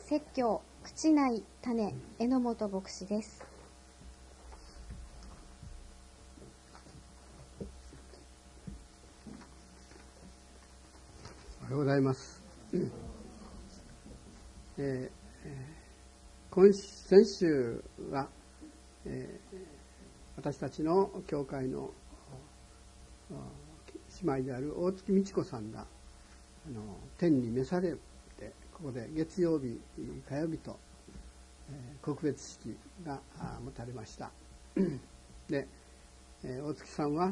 説教口内種榎本牧師です。 おはようございます。先週は、私たちの教会の姉妹である大月美智子さんが天に召されて、ここで月曜日火曜日と、告別式が持たれました。で、大月さんは、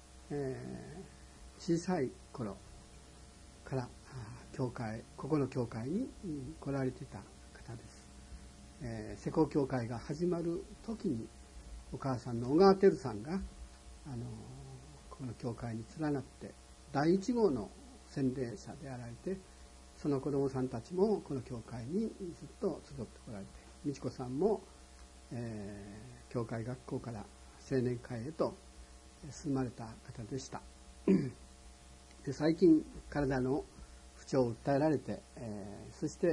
小さい頃からここの教会に来られていた方です。施工教会が始まる時にお母さんの小川照さんがこの教会に連なって第一号の洗礼者であられて、その子供さんたちもこの教会にずっと集ってこられて、美智子さんも、教会学校から青年会へと進まれた方でした。で、最近体の不調を訴えられて、そして、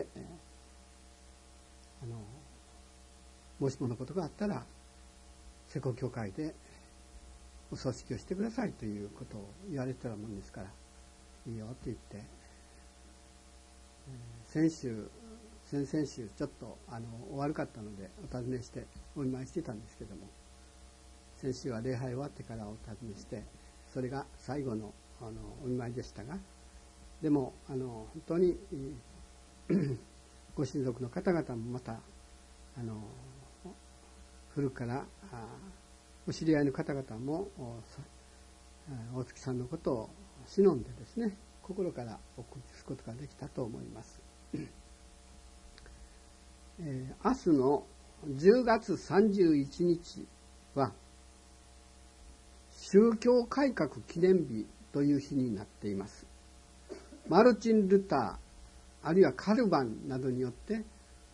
もしものことがあったら施工教会でお葬式をしてくださいということを言われてたもんですから、いいよって言って、先々週ちょっと悪かったのでお尋ねしてお見舞いしてたんですけども、先週は礼拝終わってからお尋ねして、それが最後のお見舞いでしたが、でも本当にご親族の方々もまた古くからお知り合いの方々も大月さんのことを偲んでですね、心から送り出すことができたと思います。明日の10月31日は宗教改革記念日という日になっています。マルチン・ルターあるいはカルバンなどによって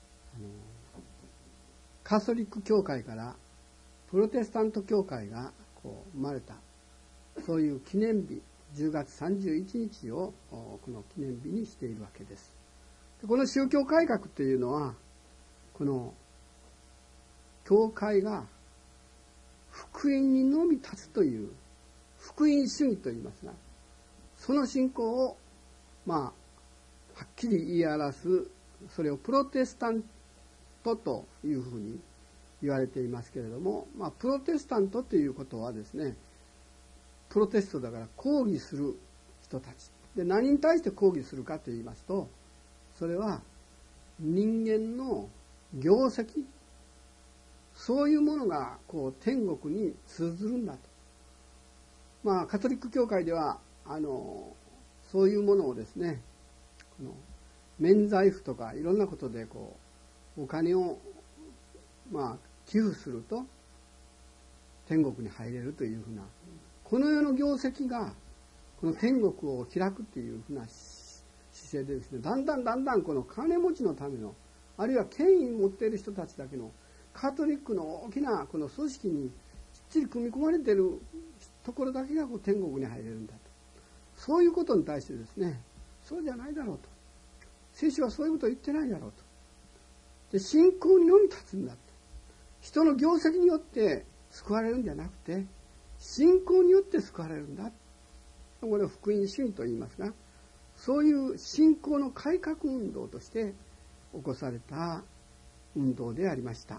カトリック教会からプロテスタント教会が生まれた、そういう記念日、10月31日をこの記念日にしているわけです。この宗教改革というのは、この教会が福音にのみ立つという福音主義といいますが、その信仰をはっきり言い表す、それをプロテスタントというふうに言われていますけれども、プロテスタントということはですね、プロテストだから抗議する人たちで、何に対して抗議するかと言いますと、それは人間の業績、そういうものが天国に通ずるんだと。カトリック教会ではそういうものをですね、免罪符とかいろんなことでお金を寄付すると天国に入れるというふうな、この世の業績がこの天国を開くというふうな姿勢でですね、だんだんこの金持ちのための、あるいは権威を持っている人たちだけのカトリックの大きなこの組織にきっちり組み込まれているところだけが天国に入れるんだと、そういうことに対してですね、そうじゃないだろうと、聖書はそういうことを言ってないだろうと。で、信仰にのみ立つんだと。人の業績によって救われるんじゃなくて、信仰によって救われるんだ。これを福音主義と言いますが、そういう信仰の改革運動として起こされた運動でありました。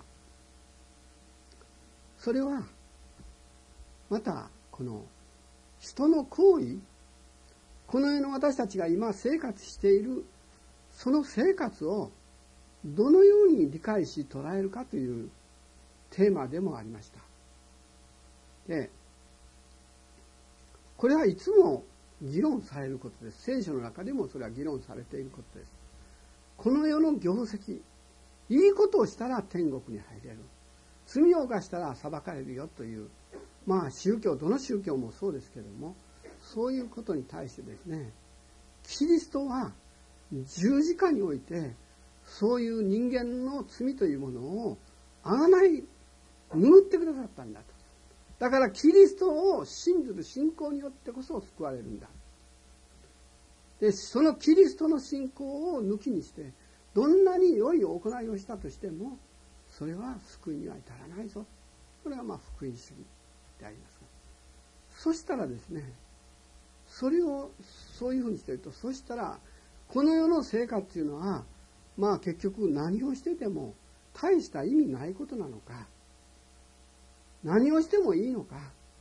それはまたこの人の行為、この世の私たちが今生活しているその生活をどのように理解し捉えるかというテーマでもありました。で、これはいつも議論されることです。聖書の中でもそれは議論されていることです。この世の業績、いいことをしたら天国に入れる、罪を犯したら裁かれるよという、宗教、どの宗教もそうですけれども、そういうことに対してですね、キリストは十字架においてそういう人間の罪というものを贖い拭ってくださったんだと。だからキリストを信ずる信仰によってこそ救われるんだ。で、そのキリストの信仰を抜きにしてどんなに良い行いをしたとしてもそれは救いには至らないぞ。これが福音主義でありますが、そしたらですね、それをそういうふうにしていると、そしたらこの世の生活というのは結局何をしてても大した意味ないことなのか、何をしてもいいのか、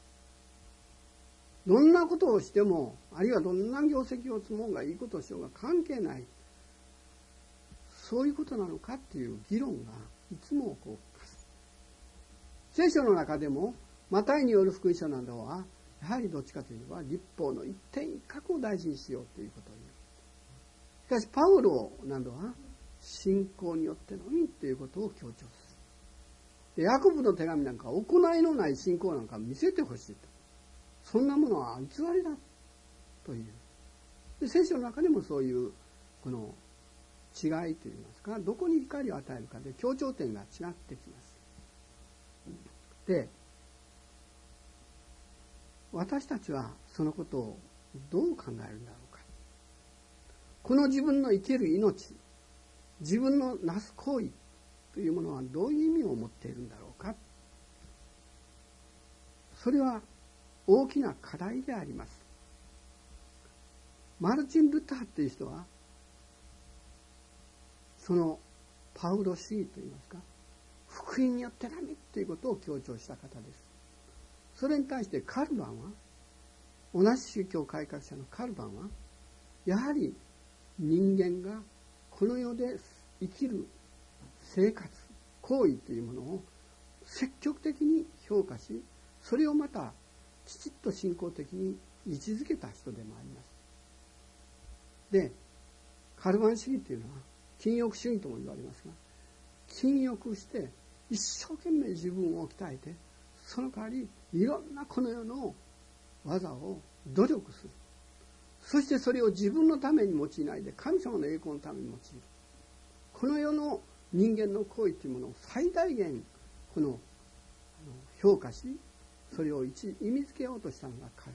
どんなことをしても、あるいはどんな業績を積もうがいいことをしようが関係ない、そういうことなのかっていう議論がいつも聖書の中でもマタイによる福音書などはやはりどっちかというと立法の一点一画を大事にしようということを言う。しかしパウロなどは信仰によってのみということを強調する。でヤコブの手紙なんかは行いのない信仰なんか見せてほしいと、そんなものは偽りだという。で聖書の中でもそういうこの違いといいますか、どこに光を与えるかで強調点が違ってきます。で私たちはそのことをどう考えるんだろうか。この自分の生きる命、自分のなす行為というものはどういう意味を持っているんだろうか。それは大きな課題であります。マルチン・ルターという人はそのパウロ主義といいますか、福音によってのみということを強調した方です。それに対してカルバンは、同じ宗教改革者のカルバンは、やはり人間がこの世で生きる生活、行為というものを積極的に評価し、それをまたきちっと信仰的に位置づけた人でもあります。で、カルバン主義というのは禁欲主義とも言われますが、禁欲して一生懸命自分を鍛えて、その代わりいろんなこの世の技を努力する。そしてそれを自分のために用いないで神様の栄光のために用いる。この世の人間の行為というものを最大限評価し、それを意味付けようとしたのがカルバン。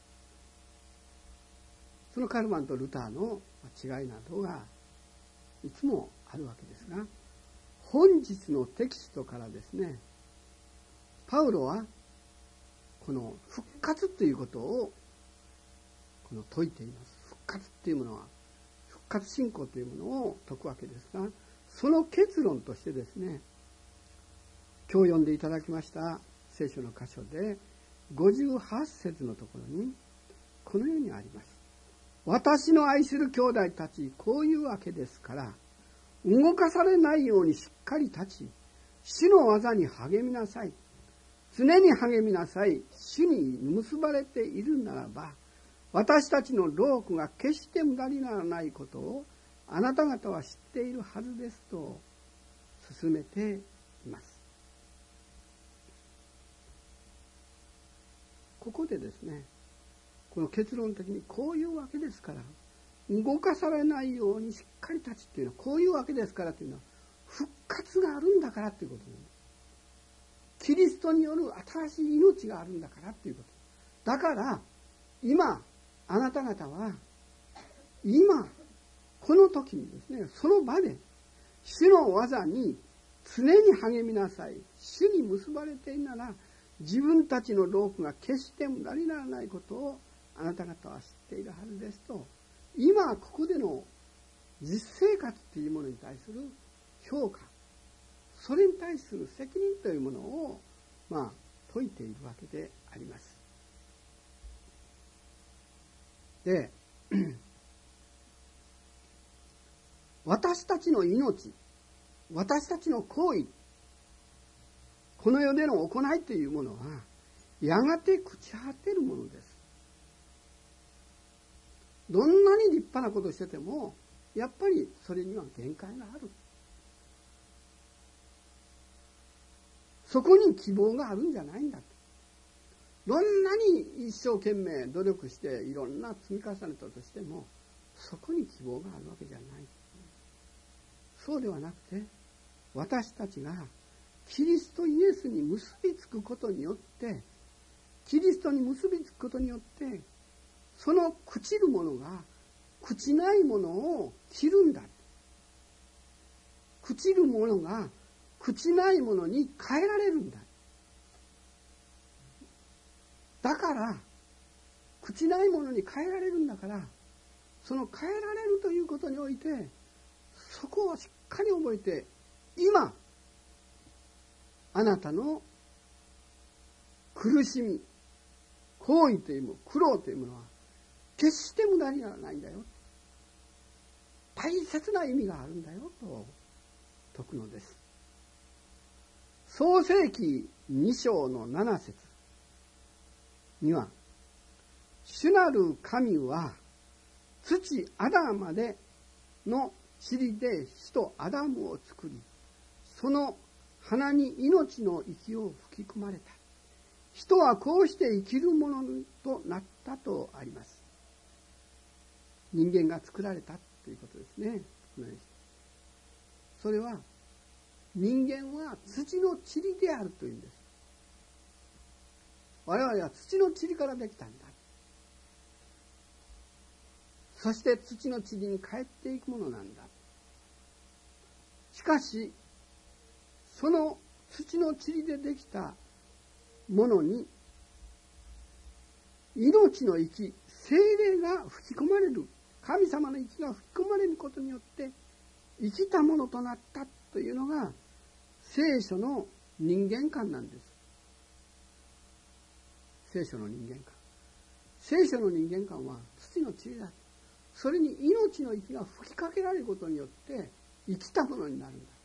そのカルバンとルターの違いなどがいつもあるわけですが、本日のテキストからですね、パウロはこの復活ということを説いています。復活というものは、復活信仰というものを説くわけですが、その結論としてですね、今日読んでいただきました聖書の箇所で58節のところにこのようにあります。私の愛する兄弟たち、こういうわけですから、動かされないようにしっかり立ち、主の技に励みなさい。常に励みなさい。主に結ばれているならば、私たちの労苦が決して無駄にならないことをあなた方は知っているはずですと進めています。ここでですね、この結論的にこういうわけですから、動かされないようにしっかり立ちっていうのはこういうわけですからというのは、復活があるんだからということなんです。キリストによる新しい命があるんだからということ。だから今あなた方は今この時にですね、その場で主の技に常に励みなさい。主に結ばれているなら自分たちの労苦が決して無駄にならないことをあなた方は知っているはずですと、今ここでの実生活というものに対する評価、それに対する責任というものを説いているわけであります。で、私たちの命、私たちの行為、この世での行いというものはやがて朽ち果てるものです。どんなに立派なことをしててもやっぱりそれには限界がある。そこに希望があるんじゃないんだと。どんなに一生懸命努力していろんな積み重ねたとしてもそこに希望があるわけじゃない。そうではなくて、私たちがキリストイエスに結びつくことによって、キリストに結びつくことによってその朽ちるものが朽ちないものを切るんだ。 朽ちるものが朽ちないものに変えられるんだ。だから朽ちないものに変えられるんだから、その変えられるということにおいて、そこをしっかり覚えて、今あなたの苦しみ、行為というもの、苦労というものは決して無駄にならないんだよ、大切な意味があるんだよと説くのです。創世記2章の7節には、主なる神は土アダムまでの塵で火とアダムを作り、その鼻に命の息を吹き込まれた。人はこうして生きるものとなったとあります。人間が作られたということですね。それは人間は土の塵であるというんです。我々は土の塵からできたんだ。そして土の塵に帰っていくものなんだ。しかしその土の塵でできたものに命の息、聖霊が吹き込まれる、神様の息が吹き込まれることによって生きたものとなったというのが聖書の人間観なんです。聖書の人間観。聖書の人間観は土の塵だ。それに命の息が吹きかけられることによって生きたものになるんだ。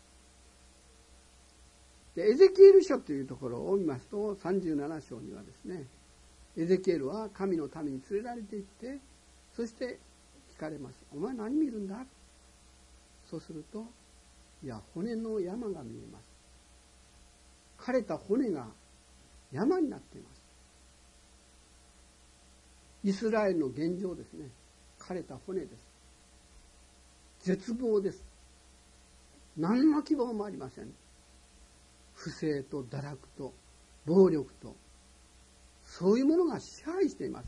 でエゼキエル書というところを見ますと、37章にはですね、エゼキエルは神の民に連れられていって、そして聞かれます。お前何見るんだ？そうすると、いや、骨の山が見えます。枯れた骨が山になっています。イスラエルの現状ですね。枯れた骨です。絶望です。何の希望もありません。不正と堕落と暴力と、そういうものが支配しています。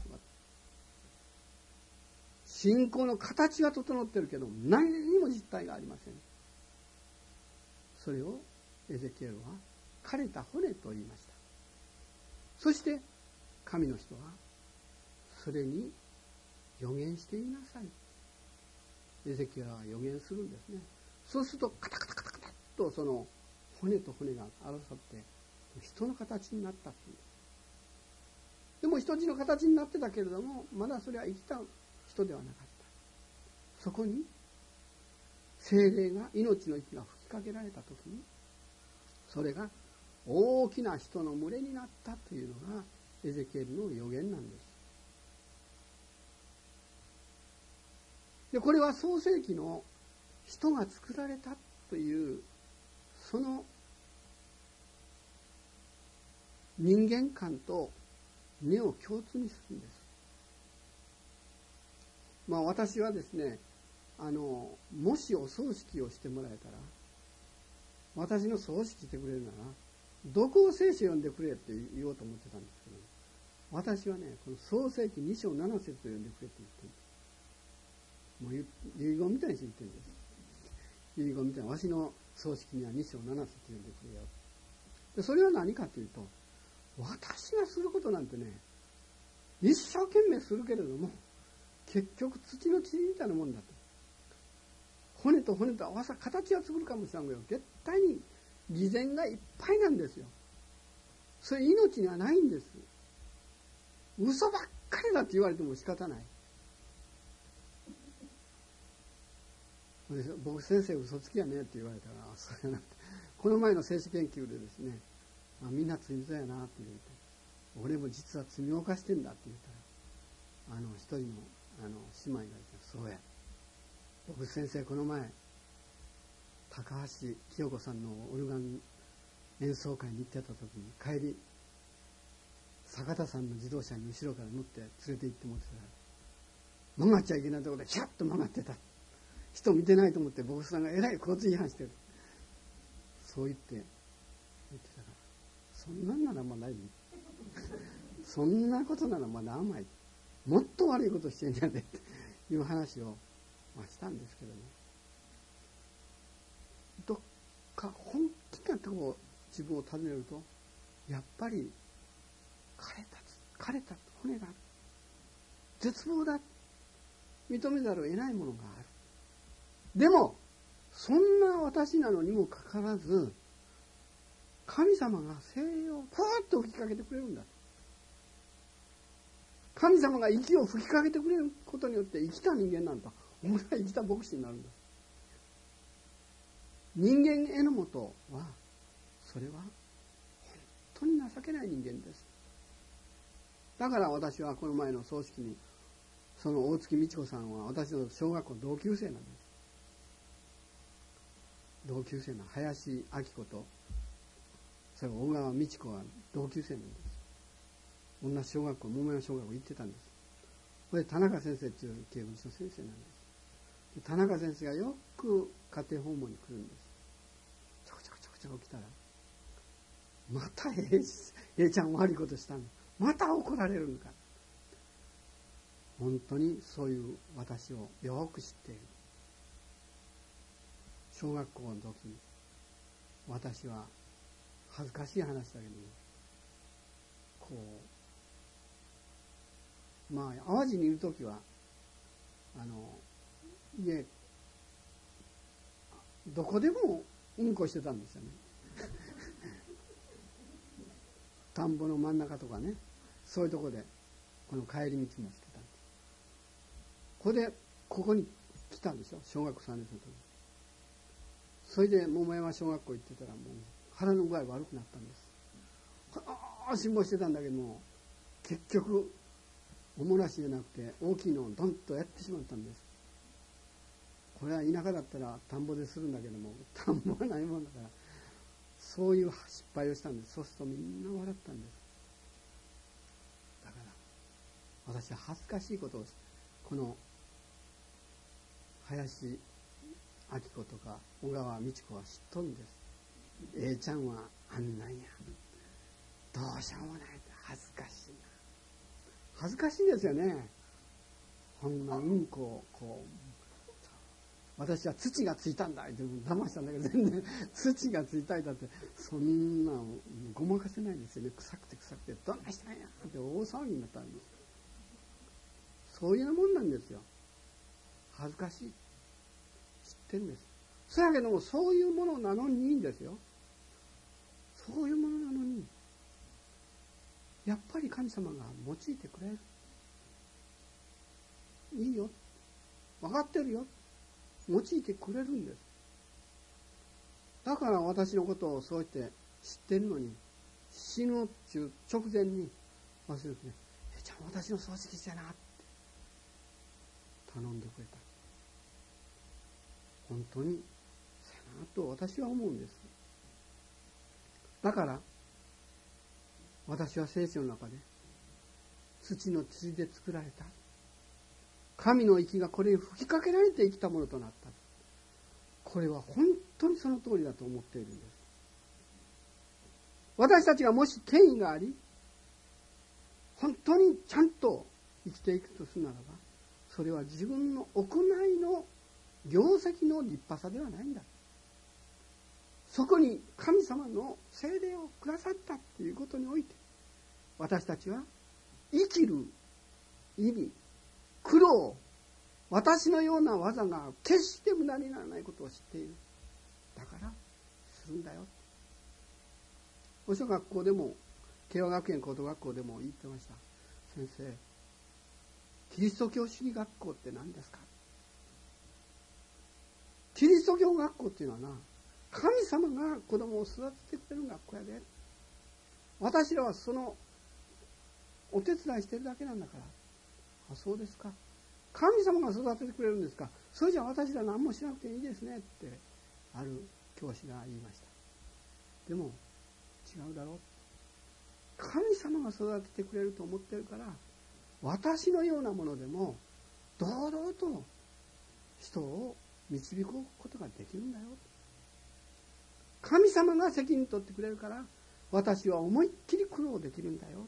信仰の形は整っているけど、何にも実体がありません。それをエゼキエルは枯れた骨と言いました。そして神の人はそれに予言していなさい。エゼキエルは予言するんですね。そうするとカタカタカタカタとその骨と骨が争って人の形になったという。でも人質の形になってたけれども、まだそれは生きた人ではなかった。そこに聖霊が、命の息が吹きかけられたときに、それが大きな人の群れになったというのがエゼキエルの予言なんです。でこれは創世記の人が作られたというその人間観と根を共通にするんです。私はですね、もしお葬式をしてもらえたら、私の葬式してくれるならどこを聖書読んでくれって言おうと思ってたんですけど、私はね、この創世記2章7節を読んでくれって言ってるんです。もう遺言みたいにして言ってるんです。遺言みたいな、わしの葬式には2章7節読んでくれよ。でそれは何かというと、私がすることなんてね、一生懸命するけれども結局土の塵みたいなもんだと。骨と骨と合わさ形は作るかもしれんけど、絶対に偽善がいっぱいなんですよ。それ命にはないんです。嘘ばっかりだって言われても仕方ない。僕先生嘘つきやねって言われたら、そうじゃなくて、この前の精子研究でですね、みんな罪人やなって言うて、俺も実は罪を犯してんだって言ったら、一人の姉妹がいて、そうや、僕先生この前高橋清子さんのオルガン演奏会に行ってた時に、帰り坂田さんの自動車に後ろから乗って連れて行ってもらってたら、曲がっちゃいけないところでヒャッと曲がってた。人見てないと思って牧師さんがえらい交通違反してる。そう言ってたから、そんなんならまだいい。そんなことならまだ甘い。もっと悪いことしてんじゃねっていう話をしたんですけどね。 本当にこう自分を尋ねると、やっぱり枯れた骨がある、絶望だ、認めざるを得ないものがある。でもそんな私なのにもかかわらず、神様が精霊をふわっと吹きかけてくれるんだ。神様が息を吹きかけてくれることによって生きた人間なんだ。俺は生きた牧師になるんだ。人間へのもとは、それは本当に情けない人間です。だから私はこの前の葬式に、その大月美智子さんは私の小学校の同級生なんです。同級生の林明子と、それ小川美智子は同級生なんです。同じ小学校、桃山小学校行ってたんです。これ田中先生という慶応の先生なんです。田中先生がよく家庭訪問に来るんです。ちょこちょこ来たら、またAちゃん悪いことしたんだ、また怒られるのか。本当にそういう私をよく知っている。小学校の時に私は恥ずかしい話だけどこう、まあ淡路にいる時は家どこでもうんこしてたんですよね田んぼの真ん中とかね、そういうとこでこの帰り道もしてたんです。ここに来たんですよ、小学校3年生の時。それで桃山小学校行ってたら、もう腹の具合悪くなったんです。辛抱してたんだけども、結局おもらしじゃなくて大きいのをドンとやってしまったんです。これは田舎だったら田んぼでするんだけども、田んぼはないもんだから、そういう失敗をしたんです。そうするとみんな笑ったんです。だから私は恥ずかしいことをこの林明子とか小川美智子は知っとるんです。Aちゃんはあんなんや、どうしようもない、恥ずかしいな。恥ずかしいですよね。こんなうんこをこう、私は土がついたんだって騙したんだけど、全然土がついたいだって、そんなごまかせないんですよね。臭くてどないしたんやって大騒ぎになったんです。そういうもんなんですよ。恥ずかしい、知ってるんです。そやけども、そういうものなのにいいんですよ。そういうものなのにやっぱり神様が用いてくれる。いいよ、分かってるよ、用いてくれるんです。だから私のことをそうやって知ってるのに、死ぬ直前に忘れてね、ちゃん私の葬式してなって頼んでくれた。本当にさなと私は思うんです。だから私は聖書の中で、土の塵で作られた神の息がこれに吹きかけられて生きたものとなった。これは本当にその通りだと思っているんです。私たちがもし権威があり、本当にちゃんと生きていくとするならば、それは自分の行いの業績の立派さではないんだ。そこに神様の聖霊をくださったということにおいて、私たちは生きる意味、苦労、私のような技が決して無駄にならないことを知っている。だからするんだよ。お小学校でも、慶和学園高等学校でも言ってました。先生、キリスト教主義学校って何ですか？キリスト教学校っていうのはな、神様が子供を育ててくれる学校やで。私らはそのお手伝いしてるだけなんだから。あ、そうですか。神様が育ててくれるんですか。それじゃ私ら何もしなくていいですねってある教師が言いました。でも違うだろう。神様が育ててくれると思ってるから、私のようなものでも堂々と人を導くことができるんだよ。神様が責任取ってくれるから、私は思いっきり苦労できるんだよ。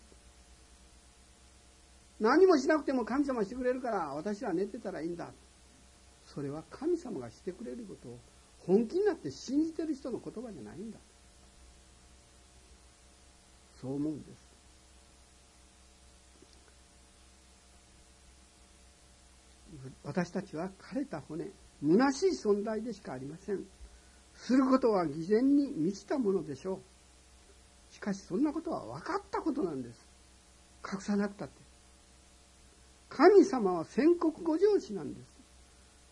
何もしなくても神様してくれるから、私は寝てたらいいんだ。それは神様がしてくれることを本気になって信じてる人の言葉じゃないんだ。そう思うんです。私たちは枯れた骨、虚しい存在でしかありません。することは偽善に満ちたものでしょう。しかしそんなことは分かったことなんです。隠さなくたって。神様は宣告ご上司なんです。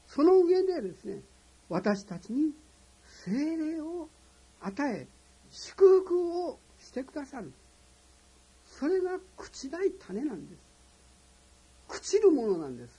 その上でですね、私たちに聖霊を与え、祝福をしてくださる。それが朽ちない種なんです。朽ちるものなんです。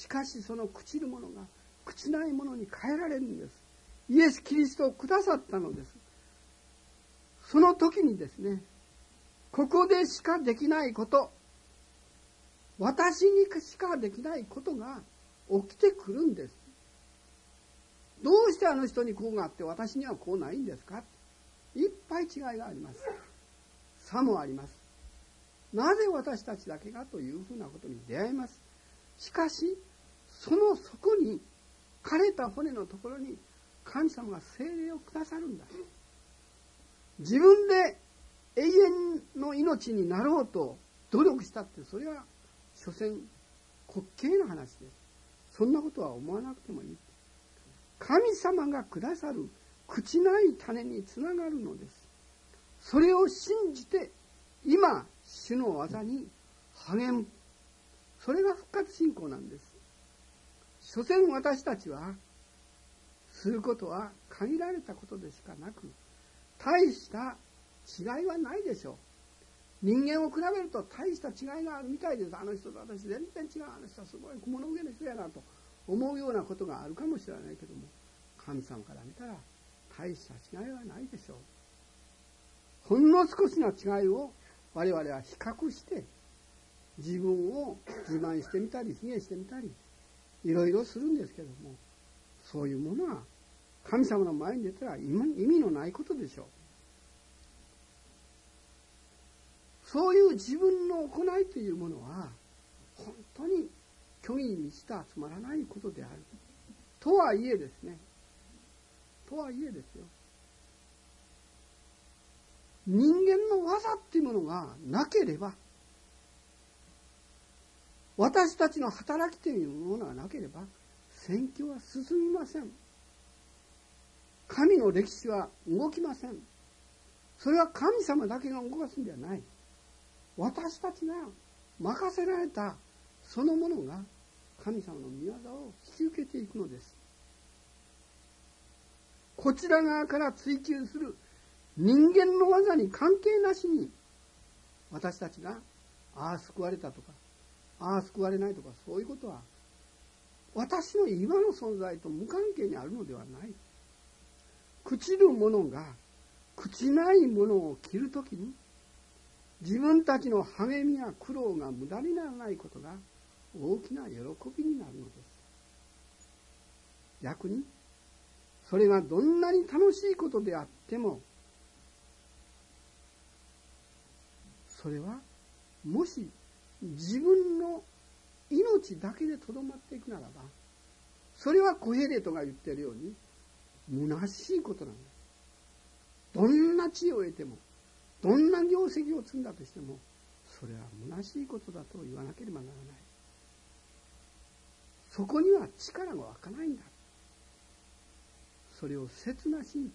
しかしその朽ちるものが朽ちないものに変えられるんです。イエス・キリストをくださったのです。その時にですね、ここでしかできないこと、私にしかできないことが起きてくるんです。どうしてあの人にこうがあって私にはこうないんですか。いっぱい違いがあります。差もあります。なぜ私たちだけがというふうなことに出会います。しかしその底に、枯れた骨のところに神様が聖霊をくださるんだ。自分で永遠の命になろうと努力したって、それは所詮滑稽な話です。そんなことは思わなくてもいい。神様がくださる朽ちない種につながるのです。それを信じて今主の技に励む。それが復活信仰なんです。所詮私たちはすることは限られたことでしかなく、大した違いはないでしょう。人間を比べると大した違いがあるみたいです。あの人と私全然違う。あの人はすごい雲の上の人やなと思うようなことがあるかもしれないけども、神様から見たら大した違いはないでしょう。ほんの少しの違いを我々は比較して自分を自慢してみたり卑下してみたりいろいろするんですけども、そういうものは神様の前に出たら意味のないことでしょう。そういう自分の行いというものは本当に虚偽に満ちたつまらないことである。とはいえですね、とはいえですよ、人間の技っていうものがなければ、私たちの働きというものがなければ宣教は進みません。神の歴史は動きません。それは神様だけが動かすんではない。私たちが任せられたそのものが神様の御業を引き受けていくのです。こちら側から追求する人間の技に関係なしに、私たちがああ救われたとかああ救われないとか、そういうことは私の今の存在と無関係にあるのではない。朽ちるものが朽ちないものを切るときに、自分たちの励みや苦労が無駄にならないことが大きな喜びになるのです。逆にそれがどんなに楽しいことであっても、それはもし自分の命だけでとどまっていくならば、それはコヘレトが言っているように虚しいことなんです。どんな知恵を得ても、どんな業績を積んだとしても、それは虚しいことだと言わなければならない。そこには力が湧かないんだ。それを切なしいという。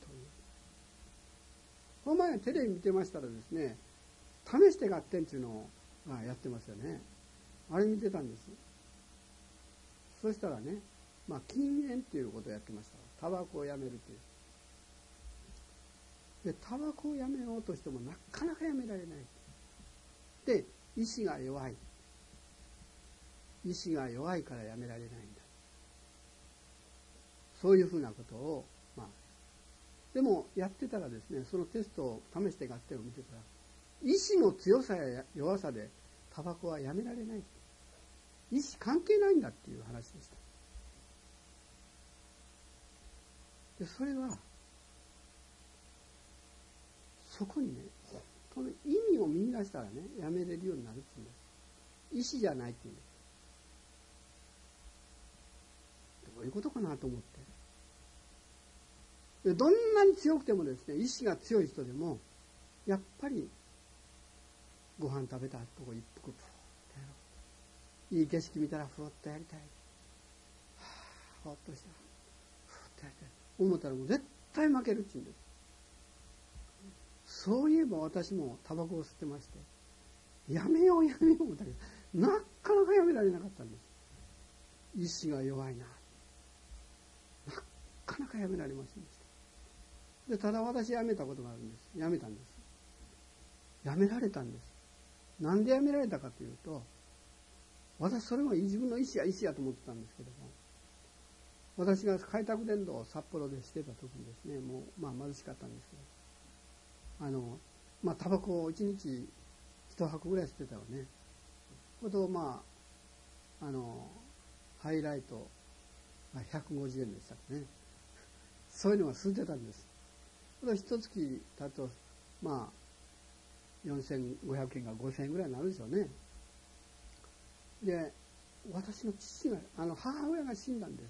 この前テレビ見てましたらですね、試して合点っていうのをやってますよね。あれ見てたんです。そしたらね、禁煙っていうことをやってました。タバコをやめるという。で、タバコをやめようとしてもなかなかやめられない。で、意志が弱い。意志が弱いからやめられないんだ。そういうふうなことを、でもやってたらですね、そのテストを試して合点を見てたら、意志の強さや弱さでタバコはやめられない。意志関係ないんだっていう話でした。で、それはそこにね、本当の意味を見出したらね、やめれるようになるっていうんです。意志じゃないっていうんです。どういうことかなと思って。 どんなに強くてもですね、意志が強い人でもやっぱりご飯食べたとこ一服プロッとやろう、いい景色見たらフロッとやりたい、ほっとしたらフロッとやりたい思ったらもう絶対負けるっちゅうんです。そういえば私もタバコを吸ってまして、やめようやめよう思ったけどなかなかやめられなかったんです。意志が弱いなかなかやめられませんでした。でただ私やめたことがあるんです。やめたんです。やめられたんです。なんでやめられたかというと、私それは自分の意思やと思ってたんですけども、私が開拓伝道を札幌でしてた時にですね、もう貧しかったんですけど、タバコを1日1箱ぐらい吸ってたらね、ことハイライト150円でしたね、そういうのが吸ってたんです。一月だと4500円が5000円ぐらいになるでしょうね。で私の父が母親が死んだんです。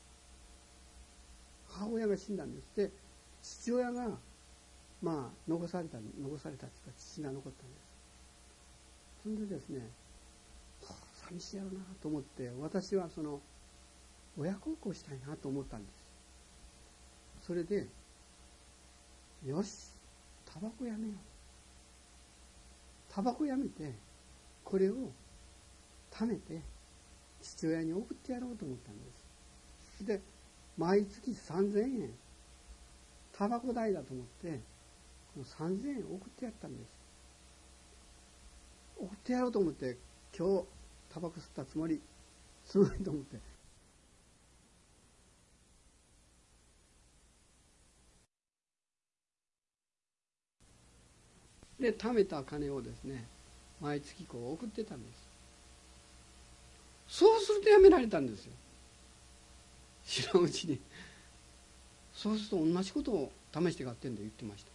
母親が死んだんです。で父親が残されたっていうか父が残ったんです。それでですね、寂しいやろうなと思って、私はその親孝行したいなと思ったんです。それでよしタバコやめよう、タバコやめてこれを貯めて父親に送ってやろうと思ったんです。で毎月3000円タバコ代だと思って3000円送ってやったんです。送ってやろうと思って、今日タバコ吸ったつもりと思ってで貯めた金をですね毎月送ってたんです。そうするとやめられたんですよ、知らんうちに。そうすると同じことを試して買ってんで言ってました。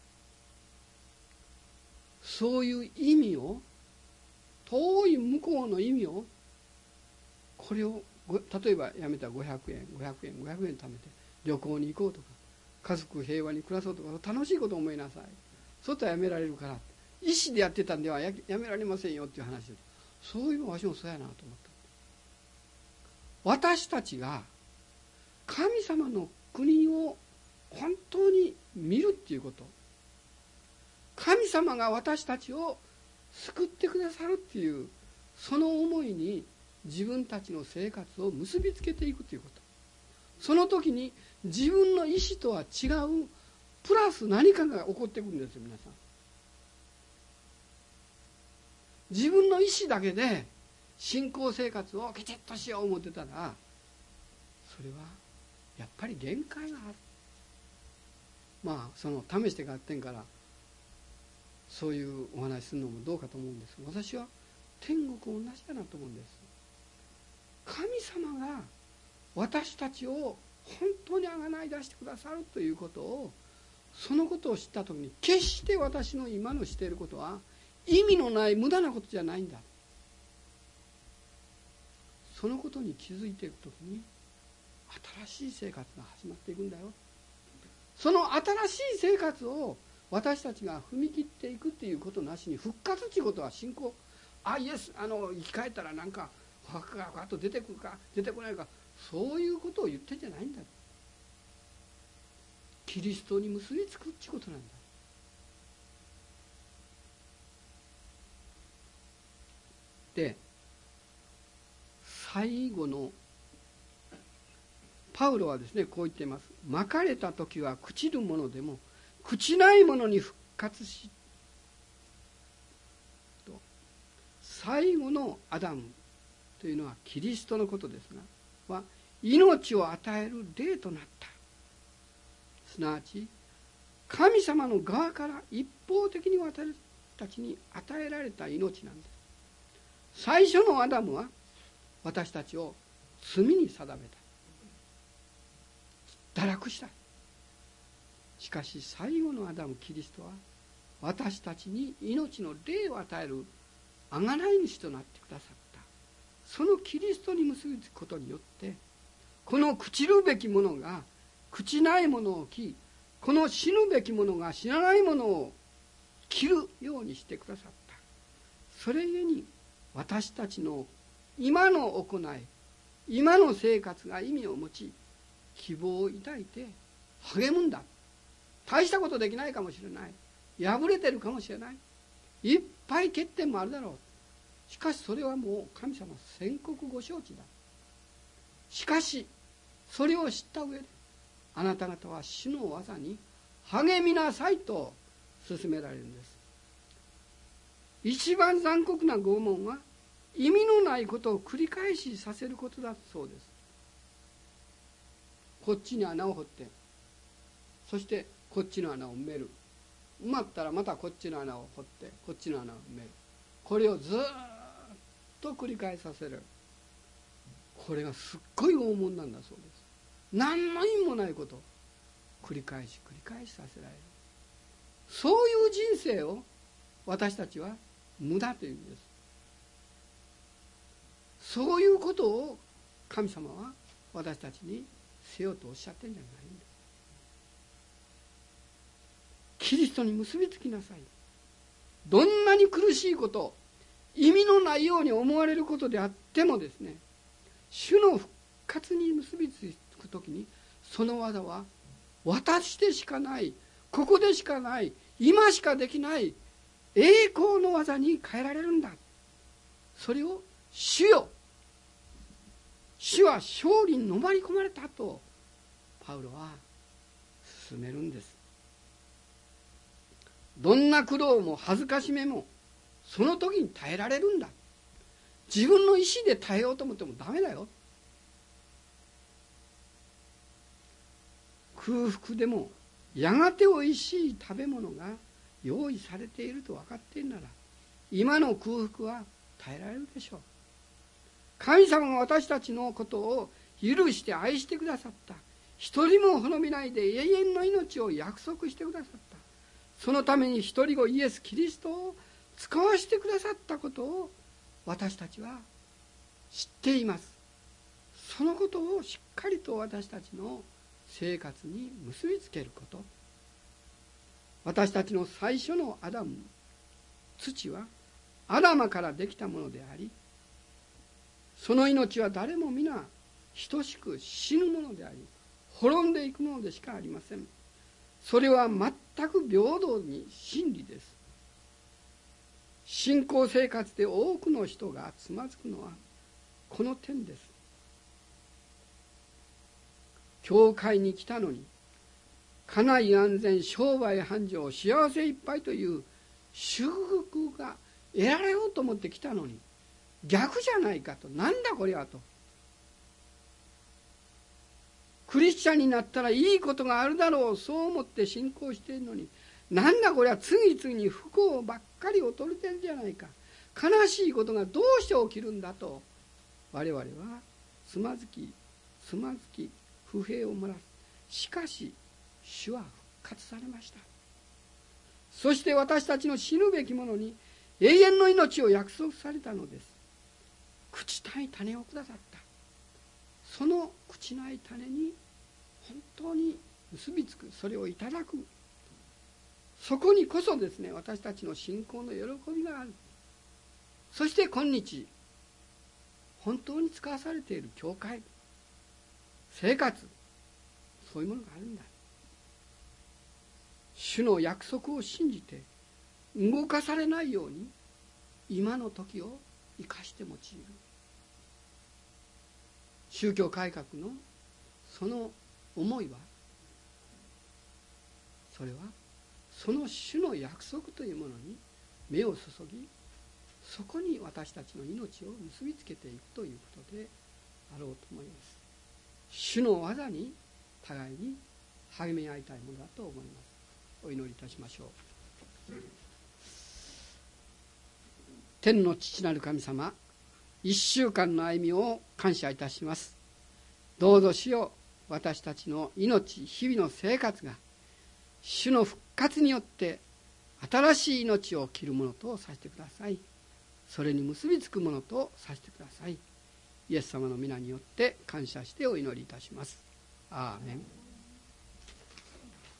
そういう意味を、遠い向こうの意味を、これを例えばやめたら500円貯めて旅行に行こうとか、家族平和に暮らそうとか、楽しいことを思いなさい、そうとはやめられるから、意思でやってたんではやめられませんよっていう話です。そういうわしもそうやなと思った。私たちが神様の国を本当に見るっていうこと、神様が私たちを救ってくださるっていうその思いに自分たちの生活を結びつけていくということ、その時に自分の意思とは違うプラス何かが起こってくるんですよ。皆さん、自分の意思だけで信仰生活をきちっとしよう思ってたら、それはやっぱり限界がある。その試して買ってんからそういうお話するのもどうかと思うんです。私は天国同じだなと思うんです。神様が私たちを本当にあがない出してくださるということを、そのことを知った時に、決して私の今のしていることは意味のない無駄なことじゃないんだ、そのことに気づいていく時に新しい生活が始まっていくんだよ。その新しい生活を私たちが踏み切っていくっていうことなしに、復活っていうことは信仰、イエス生き返ったらなんかお墓がガッと出てくるか出てこないか、そういうことを言ってんじゃないんだ。キリストに結びつくっていうことなんだ。で最後のパウロはですね、こう言っています。まかれた時は朽ちるものでも朽ちないものに復活しと、最後のアダムというのはキリストのことですが、は命を与える霊となった。すなわち神様の側から一方的に私たちに与えられた命なんです。最初のアダムは私たちを罪に定めた、堕落した。しかし最後のアダムキリストは私たちに命の霊を与える贖い主となってくださった。そのキリストに結びつくことによって、この朽ちるべきものが朽ちないものを着、 この死ぬべきものが死なないものを着るようにしてくださった。それゆえに私たちの今の行い、今の生活が意味を持ち、希望を抱いて励むんだ。大したことできないかもしれない。破れてるかもしれない。いっぱい欠点もあるだろう。しかしそれはもう神様宣告ご承知だ。しかしそれを知った上で、あなた方は主の技に励みなさいと勧められるんです。一番残酷な拷問は意味のないことを繰り返しさせることだそうです。こっちに穴を掘って、そしてこっちの穴を埋める。埋まったらまたこっちの穴を掘って、こっちの穴を埋める。これをずっと繰り返させる。これがすっごい拷問なんだそうです。何の意味もないことを繰り返し繰り返しさせられる。そういう人生を私たちは無駄というんです。そういうことを神様は私たちにせよとおっしゃってるんじゃないんだ。キリストに結びつきなさい。どんなに苦しいこと、意味のないように思われることであってもですね、主の復活に結びつくときに、その技は私でしかない、ここでしかない、今しかできない栄光の技に変えられるんだ。それを主よ、主は勝利にのまり込まれたとパウロは進めるんです。どんな苦労も恥ずかしめもその時に耐えられるんだ。自分の意志で耐えようと思ってもダメだよ。空腹でもやがておいしい食べ物が用意されていると分かっているなら、今の空腹は耐えられるでしょう。神様が私たちのことを許して愛してくださった。一人も滅びないで永遠の命を約束してくださった。そのために一人子イエス・キリストを使わせてくださったことを私たちは知っています。そのことをしっかりと私たちの生活に結びつけること。私たちの最初のアダム、土はアダマからできたものであり、その命は誰も皆等しく死ぬものであり、滅んでいくものでしかありません。それは全く平等に真理です。信仰生活で多くの人がつまずくのはこの点です。教会に来たのに、家内安全、商売繁盛、幸せいっぱいという祝福が得られようと思って来たのに、逆じゃないかと、なんだこれはと。クリスチャンになったらいいことがあるだろう、そう思って信仰しているのに、なんだこれは次々に不幸ばっかり訪れてるじゃないか。悲しいことがどうして起きるんだと、我々はつまずき不平を漏らす。しかし主は復活されました。そして私たちの死ぬべきものに永遠の命を約束されたのです。朽ちたい種をくださった。その朽ちない種に本当に結びつく、それをいただく、そこにこそですね、私たちの信仰の喜びがある。そして今日本当に使わされている教会、生活、そういうものがあるんだ。主の約束を信じて動かされないように今の時を生かして用いる。宗教改革のその思いは、それはその主の約束というものに目を注ぎ、そこに私たちの命を結びつけていくということであろうと思います。主の技に互いに励み合いたいものだと思います。お祈りいたしましょう。天の父なる神様、一週間の歩みを感謝いたします。どうぞ主よ、私たちの命、日々の生活が主の復活によって新しい命を切るものとさせてください。それに結びつくものとさせてください。イエス様の皆によって感謝してお祈りいたします。アーメン。